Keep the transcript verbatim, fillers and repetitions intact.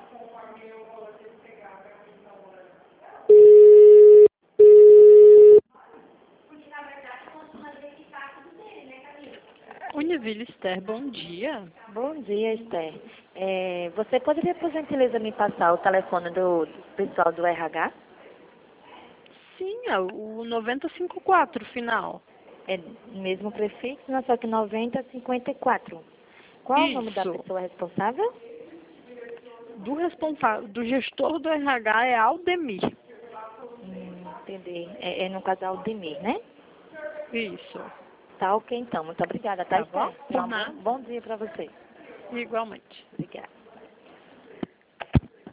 Univille Esther, bom dia. Bom dia, Esther. É, você poderia, por gentileza, me passar o telefone do, do pessoal do R H? Sim, é o noventa e cinco quatro, final. É mesmo prefixo, não, só que noventa cinquenta e quatro. Qual Isso. o nome da pessoa responsável? Do responsável, do gestor do R H é Aldemir. Hum, entendi. É, é no casal Demir, né? Isso. Tá ok, então. Muito obrigada, tá, Tá bom? Esther? Por Um nada. bom, bom dia para você. Igualmente. Obrigada.